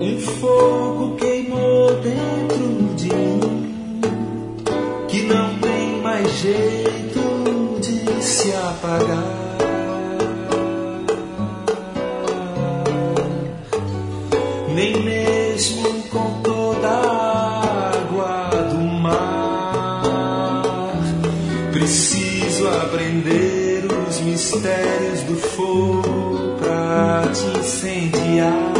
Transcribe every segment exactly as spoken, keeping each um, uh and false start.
Um fogo queimou dentro de mim, que não tem mais jeito de se apagar. Nem mesmo com toda a água do mar. Preciso aprender os mistérios do fogo pra te incendiar.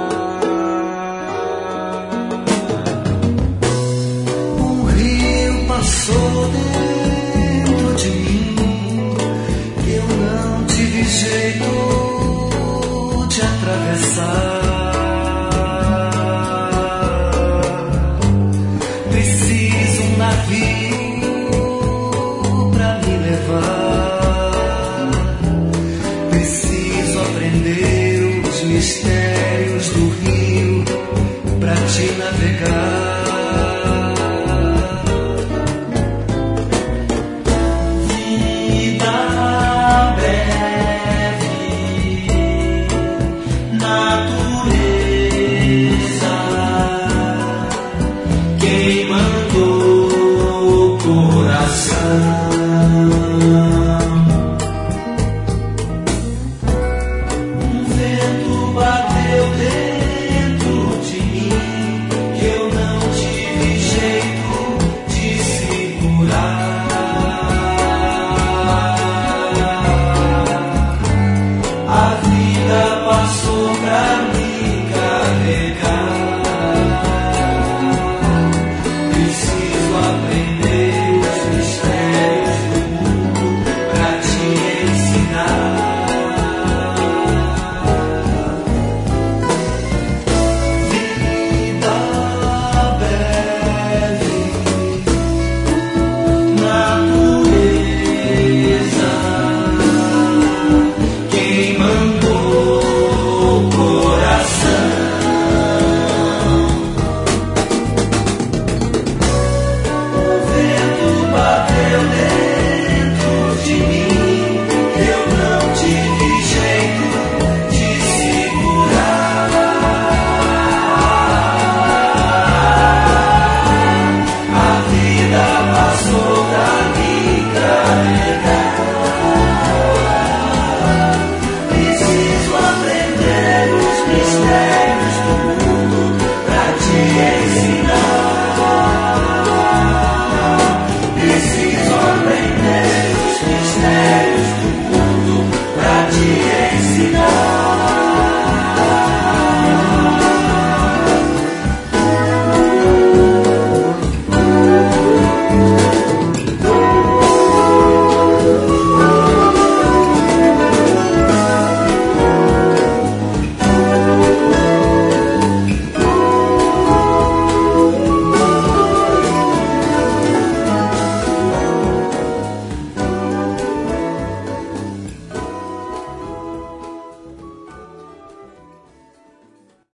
Um rio passou dentro de mim, eu não tive jeito de atravessar. Mistérios do rio pra te navegar.